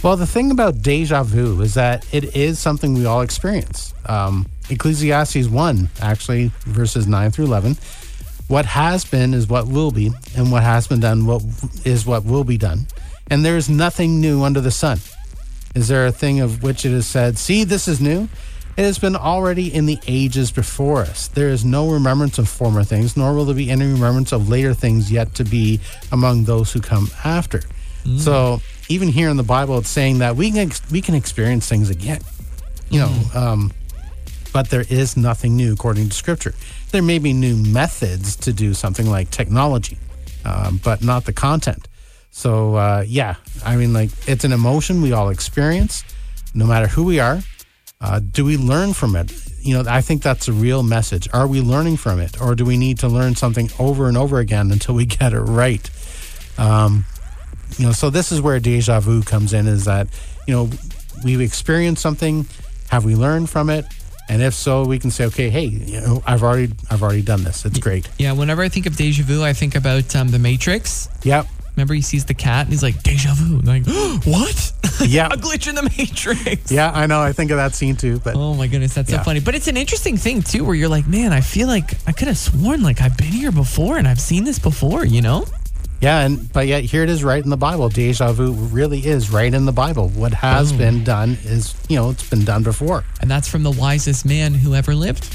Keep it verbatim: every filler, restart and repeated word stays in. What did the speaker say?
Well, the thing about deja vu is that it is something we all experience. Um, Ecclesiastes one, actually, verses nine through eleven. What has been is what will be, and what has been done what is what will be done. And there is nothing new under the sun. Is there a thing of which it is said, see, this is new? It has been already in the ages before us. There is no remembrance of former things, nor will there be any remembrance of later things yet to be among those who come after. Mm. So even here in the Bible, it's saying that we can we can experience things again, you know, mm. um, but there is nothing new according to Scripture. There may be new methods to do something like technology, um, but not the content. So, uh, yeah, I mean, like, it's an emotion we all experience, no matter who we are. Uh, do we learn from it? You know, I think that's a real message. Are we learning from it? Or do we need to learn something over and over again until we get it right? Um, you know, so this is where deja vu comes in, is that, you know, we've experienced something. Have we learned from it? And if so, we can say, okay, hey, you know, I've already I've already done this. It's great. Yeah, whenever I think of deja vu, I think about um, The Matrix. Yep. Remember, he sees the cat and he's like, deja vu. And I'm like, oh, what? Yeah. A glitch in the Matrix. Yeah, I know. I think of that scene too. But oh my goodness, that's yeah. so funny. But it's an interesting thing too, where you're like, man, I feel like I could have sworn like I've been here before and I've seen this before, you know? Yeah, and but yet here it is right in the Bible. Deja vu really is right in the Bible. What has oh. been done is, you know, it's been done before. And that's from the wisest man who ever lived.